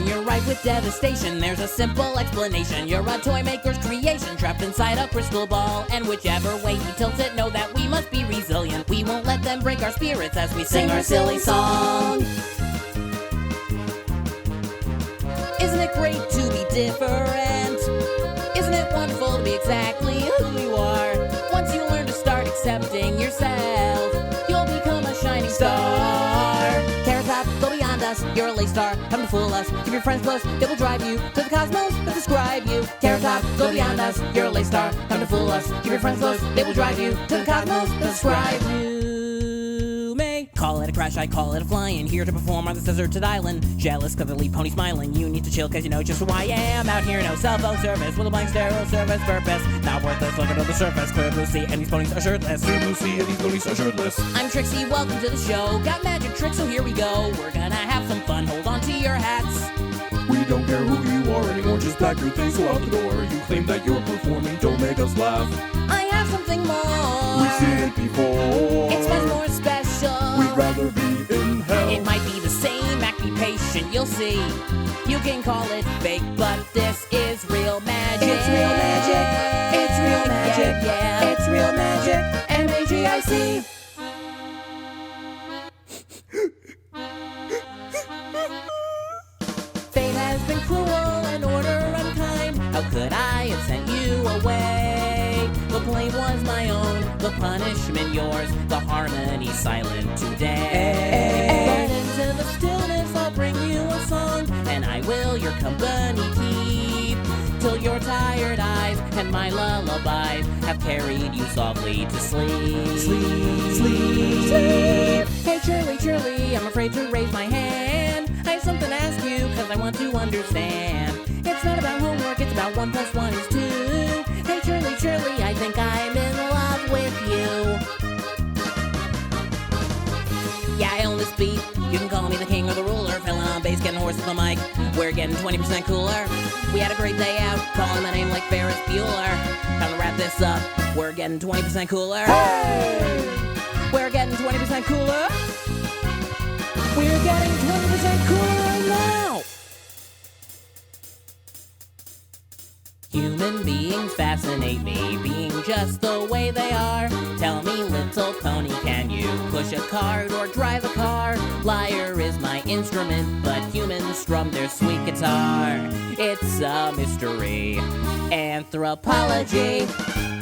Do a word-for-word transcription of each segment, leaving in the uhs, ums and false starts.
When you're ripe with devastation, there's a simple explanation. You're a toy maker's creation, trapped inside a crystal ball. And whichever way he tilts it, know that we must be resilient. We won't let them break our spirits as we sing our silly song. Isn't it great to be different? Isn't it wonderful to be exactly who you are? Once you learn to start accepting yourself, you'll become a shining star. Carrot Top, go beyond us, you're a lace star, come to fool us. Keep your friends close, they will drive you to the cosmos that describe you. Carrot Top, go beyond us, you're a lace star, come to fool us. Keep your friends close, they will drive you to the cosmos that describe you. May call it a crash, I call it a flying. Here to perform on this deserted island. Jealous cause I leave pony smiling. You need to chill cause you know just who I am. Out here, no cell phone service with a blank sterile service purpose. Not worthless, look under the surface. Clear blue sea and these ponies are shirtless. Clear blue sea and these ponies are shirtless. I'm Trixie, welcome to the show. Got magic tricks, so here we go. We're gonna have some fun, hold on to your hats. We don't care who you are anymore, just pack your things, go out the door. You claim that you're performing, don't make us laugh. I have something more. We've seen it before. It's much more special. We'd rather be in hell. It might be the same, act be patient, you'll see. You can call it fake, but this is real magic. It's real magic. It's real magic. Yeah, yeah. It's real magic. M A G I C. Fate has been cruel and order unkind. How could I have sent you away? The blame was my own, the punishment yours, the harmony silent today. But into the stillness I'll bring you a song, and I will your company keep, till your tired eyes and my lullabies have carried you softly to sleep. Sleep, sleep, sleep. Hey Shirley, Shirley, I'm afraid to raise my hand. I have something to ask you, cause I want to understand. It's not about homework, it's about one plus one is two. Hey Shirley, Shirley, I think I'm in love with you. Yeah, I own this beat. You can call me the king or the ruler. Filling on bass, getting hoarse with the mic. We're getting twenty percent cooler. We had a great day out, calling my name like Ferris Bueller. Time to wrap this up. We're getting twenty percent cooler. Hey! We're getting twenty percent cooler. We're getting twenty percent cooler right now. Human beings fascinate me, being just the way they are. Tell me, little pony, can you push a cart or drive a car? Lyre is my instrument, but humans strum their sweet guitar. It's a mystery. Anthropology.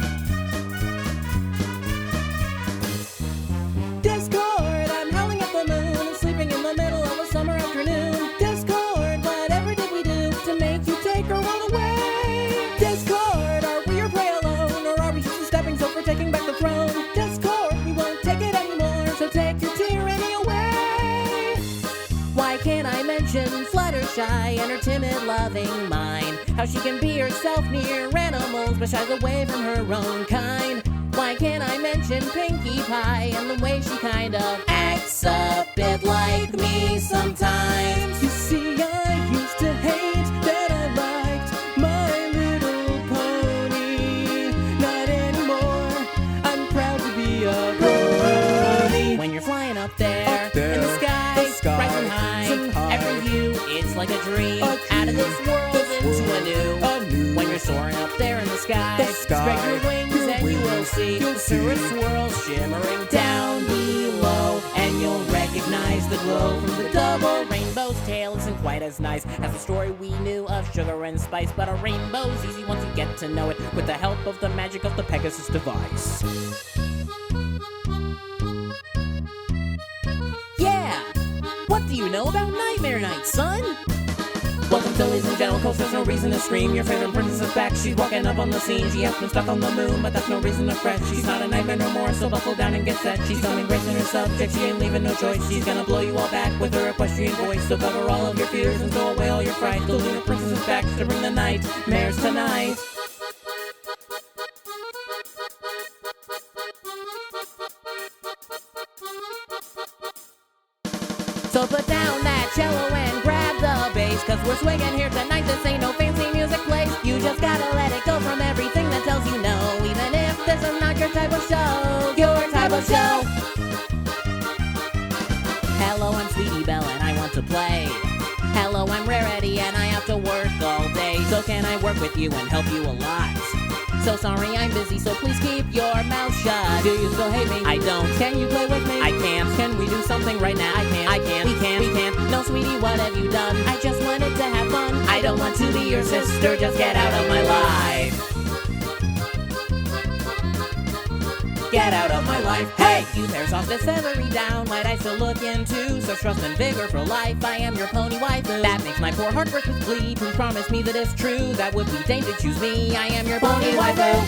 Discord, I'm howling at the moon and sleeping in the middle of a summer afternoon. Discord, whatever did we do to make you take our world away? Discord, are we your prey alone, or are we just a stepping stone for taking back the throne? Discord, we won't take it anymore, so take your tyranny away. Why can't I mention Fluttershy and her timid, loving mind? How she can be herself near animals, but shies away from her own kind. Why can't I mention Pinkie Pie and the way she kind of acts a bit like me sometimes? You see, I used to hate that I liked My Little Pony. Not anymore, I'm proud to be a pony. When you're flying up there, Up there, in the sky, the sky, bright and high, so high. every view, it's like a dream, A out of dream, this world this into world, a new. a new. When you're soaring up there in the sky, The sky, spread your wings your and you will wings, see you'll the see. surface swirl shimmering down below, and you'll recognize the glow from the double rainbow's tail. Isn't quite as nice as the story we knew of sugar and spice, but a rainbow's easy once you get to know it with the help of the magic of the Pegasus device. Yeah! What do you know about Nightmare Night, son? Welcome to Ladies and Gentlemen, cause there's no reason to scream. Your favorite princess is back, she's walking up on the scene. She has been stuck on the moon, but that's no reason to fret. She's not a nightmare no more, so buckle down and get set. She's coming grace in her subject, she ain't leaving no choice. She's gonna blow you all back with her equestrian voice. So cover all of your fears and throw away all your fright. The lunar princess is back to bring the nightmares tonight. So put down that cello and grab the bass, cause we're swinging here tonight, this ain't no fancy music place. You just gotta let it go from everything that tells you no, even if this is not your type of show, your type of show. Hello, I'm Sweetie Belle and I want to play. Hello, I'm Rarity So can I work with you and help you a lot? So sorry I'm busy, so please keep your mouth shut. Do you still hate me? I don't. Can you play with me? I can't. Can we do something right now? I can't. I can't. We can't. We can't. No, sweetie, what have you done? I just wanted to have fun. I don't want to be your sister, just get out of my life. Get out of my life, hey! You pair soft as feathery down, might I still look into such trust and vigor for life? I am your pony waifu. That makes my poor heart break with glee. Please promise me that it's true. That would be Dane to choose me. I am your pony waifu.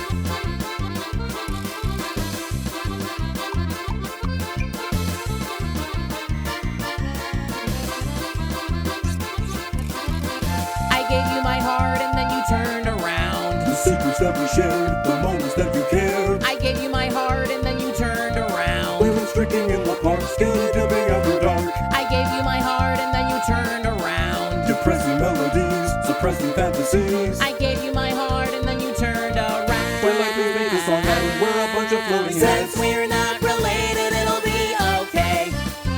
I gave you my heart and then you turned around. The secrets that we shared, the moments that you cared. I gave you my heart and then you turned around. We went streaking in the park, skinny dipping after dark. I gave you my heart and then you turned around. Depressing melodies, suppressing fantasies. I gave you my heart and then you turned around. We're like we made a song and we're a bunch of floating heads. Since we're not related, it'll be okay.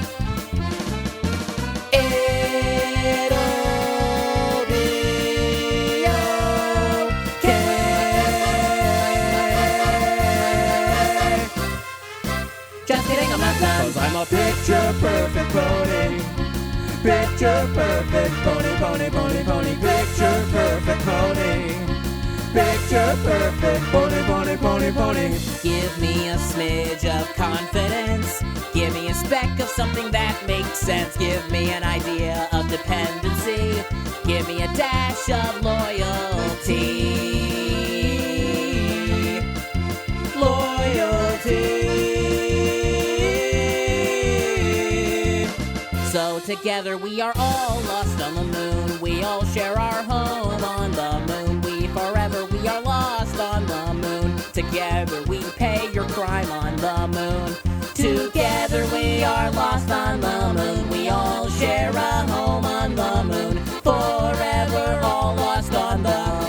It'll be okay. Just kidding, I'm not done. Cause I'm a picture perfect pony. Picture perfect pony, pony, pony, pony. Picture perfect pony. Picture perfect pony, pony, pony, pony. Give me a smidge of confidence. Give me a speck of something that makes sense. Give me an idea of dependency. Give me a dash of loyalty. Loyalty. So together we are all lost on the moon. We all share our home on the moon. We forever, we are lost on the moon. Together we pay your crime on the moon. Together we are lost on the moon. We all share a home on the moon. Forever all lost on the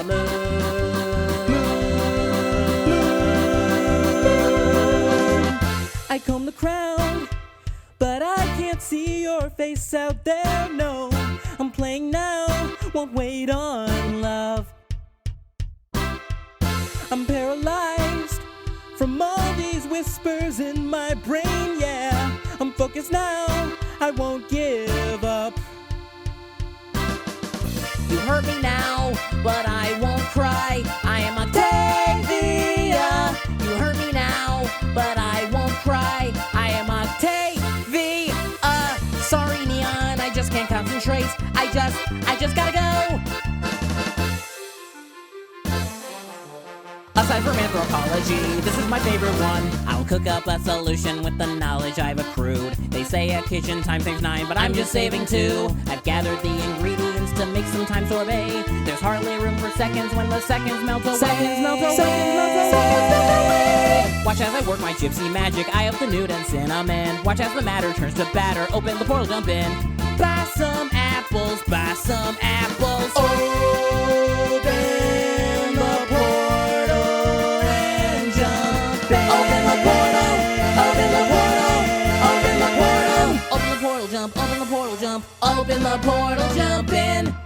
moon. I comb the crown, but I can't see your face out there, no. I'm playing now, won't wait on love. I'm paralyzed from all these whispers in my brain, yeah. I'm focused now, I won't give up. You hurt me now, but I won't cry. I am Octavia. You hurt me now, but I won't cry. I am Octavia. Sorry, Neon, I just can't concentrate. I just, I just gotta go. Aside from anthropology, this is my favorite one. I'll cook up a solution with the knowledge I've accrued. They say a kitchen time saves nine, but I'm just saving two. I've gathered the ingredients to make some time sorbet. There's hardly room for seconds when the seconds melt away. Seconds melt away. Seconds melt away. Seconds melt away. Watch as I work my gypsy magic. Eye of the nude and cinnamon. Watch as the matter turns to batter. Open the portal, jump in. Buy some apples, buy some apples. Open the portal and jump in. Open the portal, open the portal, open the portal. Open the portal, jump, open the portal, jump, open the portal, jump in.